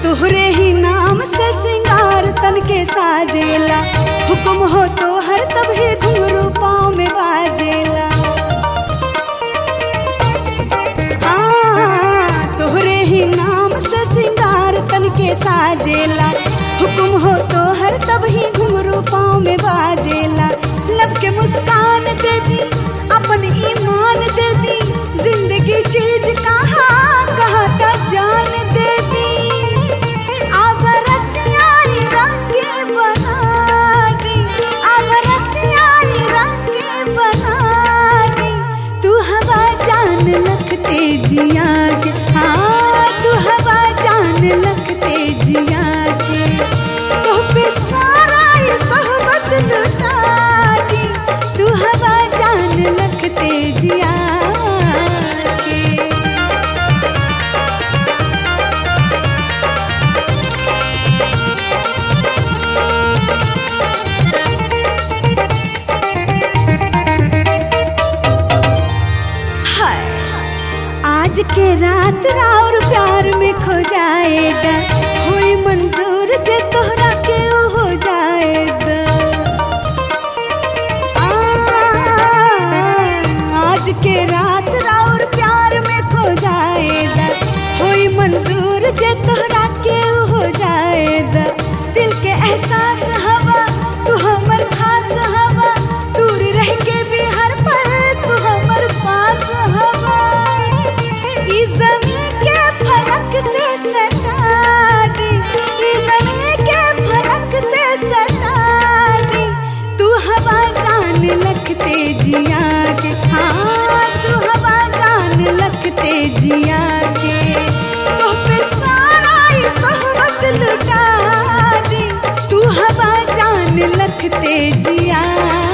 तोहरे ही नाम से सिंगार तन के साजेला, हुक्म हो तो हर तब ही घुंघरू पाँव में बाजेला। तोहरे ही नाम से सिंगार तन के साजेला, हुक्म हो तो हर तब ही घुंघरू पाँव में बाजेला। लब के मुस्कान दे दी, अपन ईमान दे दी, जिंदगी चीज कहाँ कहाँ का जान दे दी। आवरतियाई रंगे बना दी, आवरतियाई रंगे बना दी। तू हवा जान लखते जिया के, हाँ तू हवा जान लखते जिया के। तो पे सारा ये सहबत लुटा दी, तू हवा जान लखते जिया के। आज के रात राउर प्यार में खो जाएगा, होई मंजूर जे तोहरा के हो जाएगा। आज के रात राउर प्यार में खो जाएगा, होई मंजूर जे तोहरा के हो जाएगा। दिल के एहसास हवा तू हमर खास हवा, दूर रह के भी हर पल तू हमर पास हवा। इस ज़मीं के फलक से सटा दी, इस ज़मीं के फलक से सटा दी। तू हवा जान लखते जिया के, हाँ तू हवा जान लखते जिया के। तो पे सारा ये सहबत लुटा दी, तू हवा जान लखते जिया